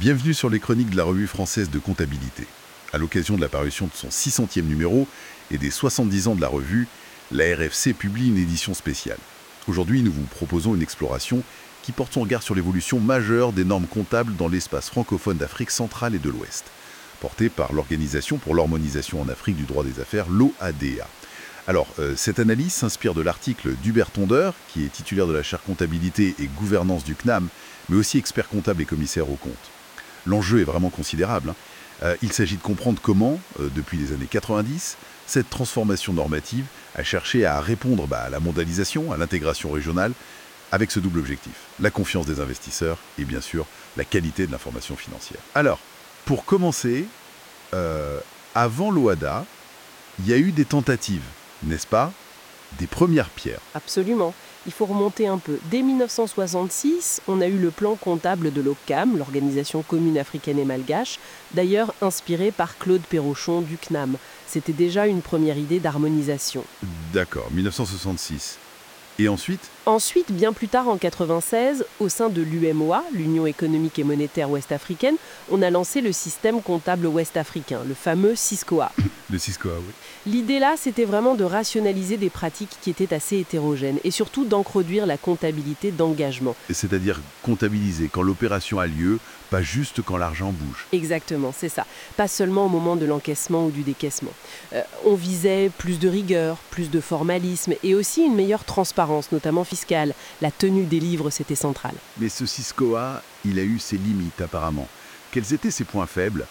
Bienvenue sur les chroniques de la Revue française de comptabilité. À l'occasion de la parution de son 600e numéro et des 70 ans de la revue, la RFC publie une édition spéciale. Aujourd'hui, nous vous proposons une exploration qui porte son regard sur l'évolution majeure des normes comptables dans l'espace francophone d'Afrique centrale et de l'Ouest, portée par l'Organisation pour l'harmonisation en Afrique du droit des affaires, l'OADA. Alors, cette analyse s'inspire de l'article d'Hubert Tondeur, qui est titulaire de la chaire comptabilité et gouvernance du CNAM, mais aussi expert comptable et commissaire aux comptes. L'enjeu est vraiment considérable. Il s'agit de comprendre comment, depuis les années 90, cette transformation normative a cherché à répondre à la mondialisation, à l'intégration régionale, avec ce double objectif, la confiance des investisseurs et bien sûr la qualité de l'information financière. Alors, pour commencer, avant l'OADA, il y a eu des tentatives, n'est-ce pas? Des premières pierres. Absolument. Il faut remonter un peu. Dès 1966, on a eu le plan comptable de l'OCAM, l'Organisation commune africaine et malgache, d'ailleurs inspiré par Claude Perrochon du CNAM. C'était déjà une première idée d'harmonisation. D'accord, 1966. Et ensuite? Ensuite, bien plus tard, en 1996, au sein de l'UMOA, l'Union économique et monétaire ouest-africaine, on a lancé le système comptable ouest-africain, le fameux SISCOA. Le SISCOA, oui. L'idée là, c'était vraiment de rationaliser des pratiques qui étaient assez hétérogènes et surtout d'introduire la comptabilité d'engagement. C'est-à-dire comptabiliser quand l'opération a lieu, pas juste quand l'argent bouge. Exactement, c'est ça. Pas seulement au moment de l'encaissement ou du décaissement. On visait plus de rigueur, plus de formalisme et aussi une meilleure transparence, notamment fiscale. La tenue des livres, c'était central. Mais ce SISCOA, il a eu ses limites apparemment. Quels étaient ses points faibles?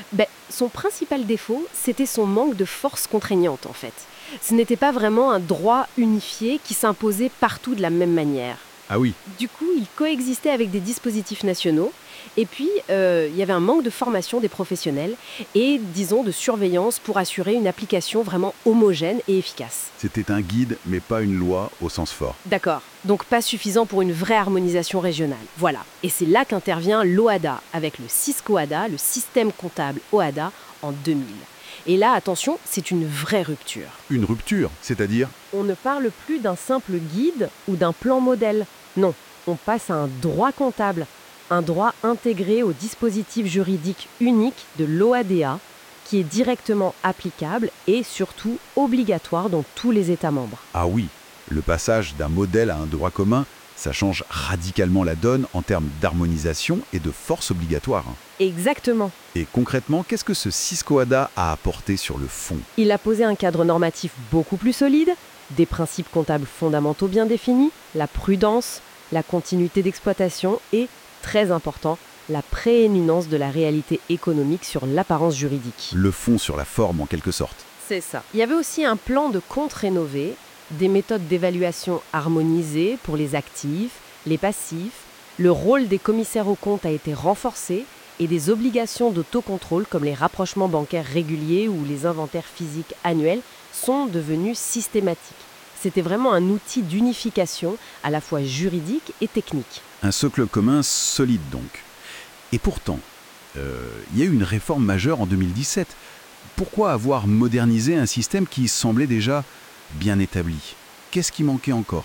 Son principal défaut, c'était son manque de force contraignante en fait. Ce n'était pas vraiment un droit unifié qui s'imposait partout de la même manière. Ah oui. Du coup, il coexistait avec des dispositifs nationaux. Et puis, il y avait un manque de formation des professionnels et, disons, de surveillance pour assurer une application vraiment homogène et efficace. C'était un guide, mais pas une loi au sens fort. D'accord, donc pas suffisant pour une vraie harmonisation régionale. Voilà, et c'est là qu'intervient l'OADA, avec le SISCOADA, le système comptable OADA, en 2000. Et là, attention, c'est une vraie rupture. Une rupture, c'est-à-dire? On ne parle plus d'un simple guide ou d'un plan modèle. Non, on passe à un droit comptable. Un droit intégré au dispositif juridique unique de l'OADA qui est directement applicable et surtout obligatoire dans tous les États membres. Ah oui, le passage d'un modèle à un droit commun, ça change radicalement la donne en termes d'harmonisation et de force obligatoire. Exactement. Et concrètement, qu'est-ce que ce SISCOADA a apporté sur le fond? Il a posé un cadre normatif beaucoup plus solide, des principes comptables fondamentaux bien définis, la prudence, la continuité d'exploitation et, très important, la prééminence de la réalité économique sur l'apparence juridique. Le fond sur la forme en quelque sorte. C'est ça. Il y avait aussi un plan de compte rénové, des méthodes d'évaluation harmonisées pour les actifs, les passifs, le rôle des commissaires aux comptes a été renforcé et des obligations d'autocontrôle comme les rapprochements bancaires réguliers ou les inventaires physiques annuels sont devenus systématiques. C'était vraiment un outil d'unification à la fois juridique et technique. Un socle commun solide donc. Et pourtant, il y a eu une réforme majeure en 2017. Pourquoi avoir modernisé un système qui semblait déjà bien établi? Qu'est-ce qui manquait encore?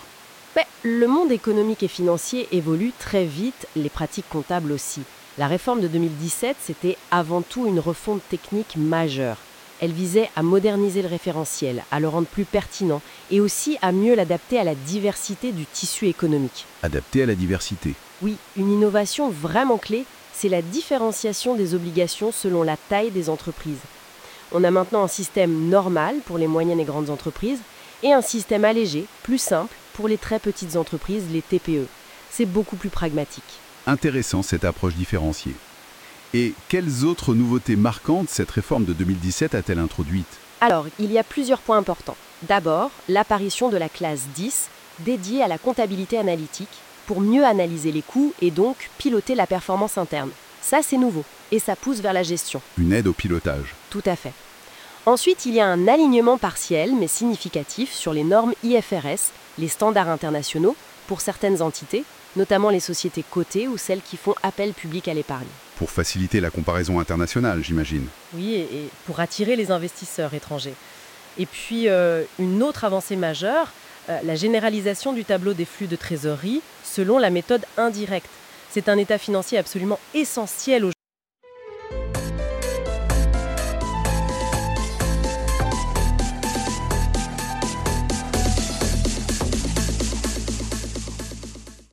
Le monde économique et financier évolue très vite, les pratiques comptables aussi. La réforme de 2017, c'était avant tout une refonte technique majeure. Elle visait à moderniser le référentiel, à le rendre plus pertinent et aussi à mieux l'adapter à la diversité du tissu économique. Adapté à la diversité. Oui, une innovation vraiment clé, c'est la différenciation des obligations selon la taille des entreprises. On a maintenant un système normal pour les moyennes et grandes entreprises et un système allégé, plus simple, pour les très petites entreprises, les TPE. C'est beaucoup plus pragmatique. Intéressant cette approche différenciée. Et quelles autres nouveautés marquantes cette réforme de 2017 a-t-elle introduites? Alors, il y a plusieurs points importants. D'abord, l'apparition de la classe 10, dédiée à la comptabilité analytique, pour mieux analyser les coûts et donc piloter la performance interne. Ça, c'est nouveau, et ça pousse vers la gestion. Une aide au pilotage. Tout à fait. Ensuite, il y a un alignement partiel, mais significatif, sur les normes IFRS, les standards internationaux, pour certaines entités, notamment les sociétés cotées ou celles qui font appel public à l'épargne. Pour faciliter la comparaison internationale, j'imagine. Oui, et pour attirer les investisseurs étrangers. Et puis, une autre avancée majeure, la généralisation du tableau des flux de trésorerie selon la méthode indirecte. C'est un état financier absolument essentiel